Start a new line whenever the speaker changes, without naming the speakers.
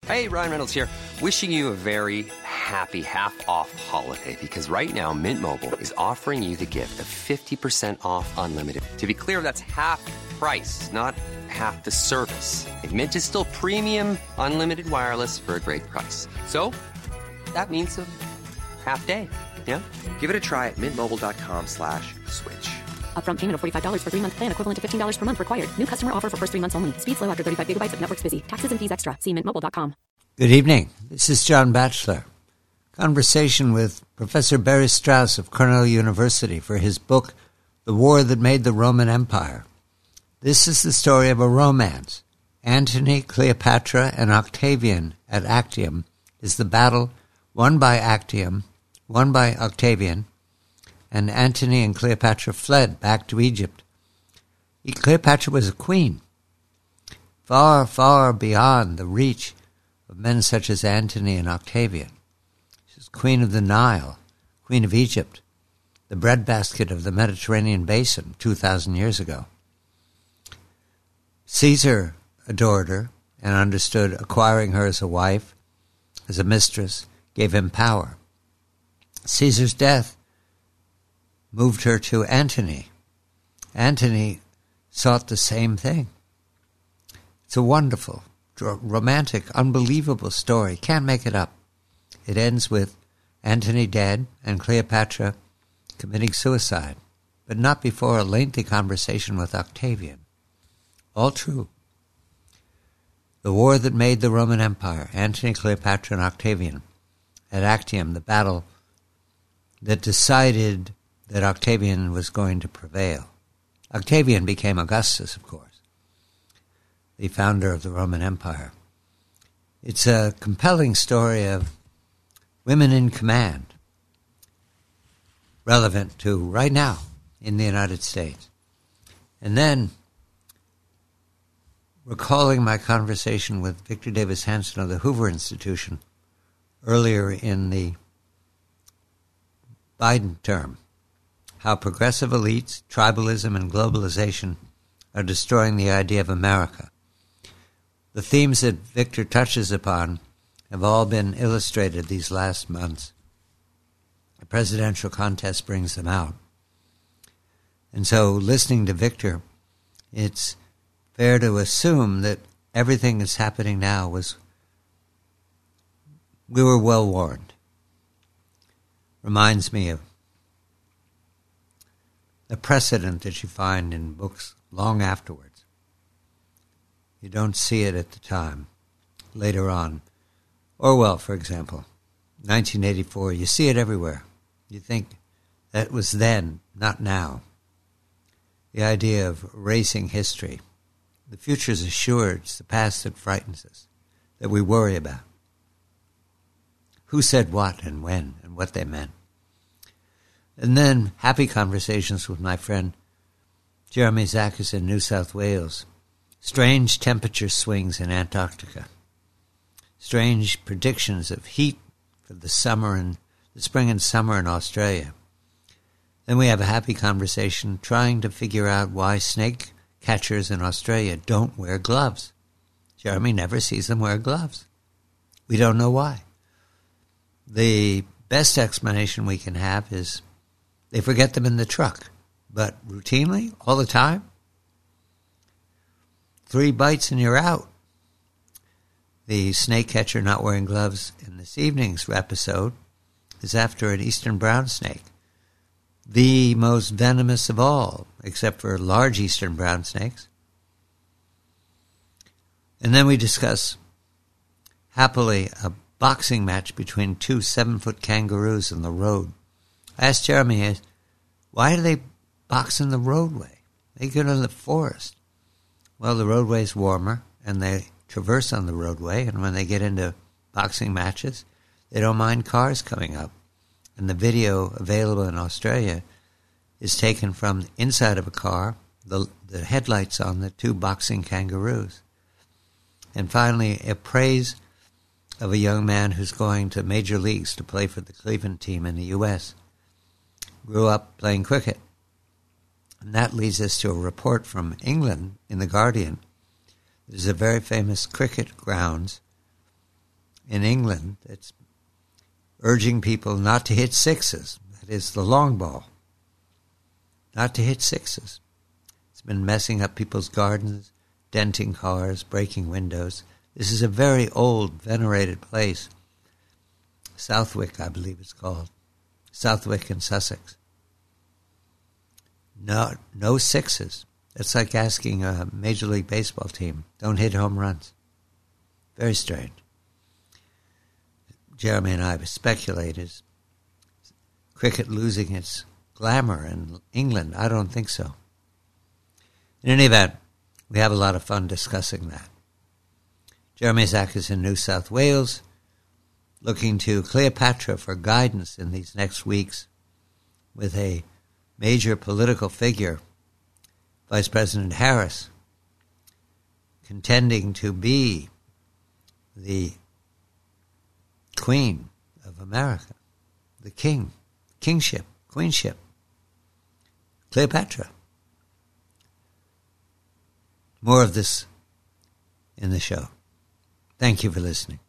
Hey, Ryan Reynolds here. Wishing you a very happy half-off holiday because right now Mint Mobile is offering you the gift of 50% off unlimited. To be clear, that's half price, not half the service. And Mint is still premium unlimited wireless for a great price. So that means a half day. Yeah? Give it a try at mintmobile.com/switch.
Upfront payment of $45 for 3-month plan equivalent to $15 per month required. New customer offer for first 3 months only. Speed slow after 35 gigabytes if network's busy. Taxes and fees extra. See mintmobile.com.
Good evening. This is John Batchelor. Conversation with Professor Barry Strauss of Cornell University for his book, The War That Made the Roman Empire. This is the story of a romance. Antony, Cleopatra, and Octavian at Actium is the battle won by Octavian, and Antony and Cleopatra fled back to Egypt. Cleopatra was a queen, far, far beyond the reach of men such as Antony and Octavian. She was queen of the Nile, queen of Egypt, the breadbasket of the Mediterranean basin 2,000 years ago. Caesar adored her and understood acquiring her as a wife, as a mistress, gave him power. Caesar's death moved her to Antony. Antony sought the same thing. It's a wonderful, romantic, unbelievable story. Can't make it up. It ends with Antony dead and Cleopatra committing suicide, but not before a lengthy conversation with Octavian. All true. The war that made the Roman Empire, Antony, Cleopatra, and Octavian. At Actium, the battle that decided that Octavian was going to prevail. Octavian became Augustus, of course, the founder of the Roman Empire. It's a compelling story of women in command, relevant to right now in the United States. And then, recalling my conversation with Victor Davis Hanson of the Hoover Institution earlier in the Biden term, how progressive elites, tribalism, and globalization are destroying the idea of America. The themes that Victor touches upon have all been illustrated these last months. The presidential contest brings them out. And so, listening to Victor, it's fair to assume that everything that's happening now we were well warned. Reminds me of the precedent that you find in books long afterwards. You don't see it at the time. Later on, Orwell, for example, 1984, you see it everywhere. You think that was then, not now. The idea of erasing history. The future is assured. It's the past that frightens us, that we worry about. Who said what and when and what they meant. And then happy conversations with my friend Jeremy Zachas in New South Wales. Strange temperature swings in Antarctica. Strange predictions of heat for the spring and summer in Australia. Then we have a happy conversation trying to figure out why snake catchers in Australia don't wear gloves. Jeremy never sees them wear gloves. We don't know why. The best explanation we can have is they forget them in the truck, but routinely, all the time, 3 bites and you're out. The snake catcher not wearing gloves in this evening's episode is after an eastern brown snake, the most venomous of all, except for large eastern brown snakes. And then we discuss, happily, a boxing match between 2 7-foot kangaroos on the road. I asked Jeremy, why do they box in the roadway? They go to the forest. Well, the roadway's warmer, and they traverse on the roadway, and when they get into boxing matches, they don't mind cars coming up. And the video available in Australia is taken from inside of a car, the headlights on the 2 boxing kangaroos. And finally, a praise of a young man who's going to major leagues to play for the Cleveland team in the U.S. Grew up playing cricket. And that leads us to a report from England in The Guardian. There's a very famous cricket grounds in England that's urging people not to hit sixes. That is the long ball. Not to hit sixes. It's been messing up people's gardens, denting cars, breaking windows. This is a very old, venerated place. Southwick, I believe it's called. Southwick in Sussex. No sixes. It's like asking a Major League Baseball team, don't hit home runs. Very strange. Jeremy and I speculate, is cricket losing its glamour in England? I don't think so. In any event, we have a lot of fun discussing that. Jeremy Zach is in New South Wales, looking to Cleopatra for guidance in these next weeks with a major political figure, Vice President Harris, contending to be the Queen of America, the king, kingship, queenship, Cleopatra. More of this in the show. Thank you for listening.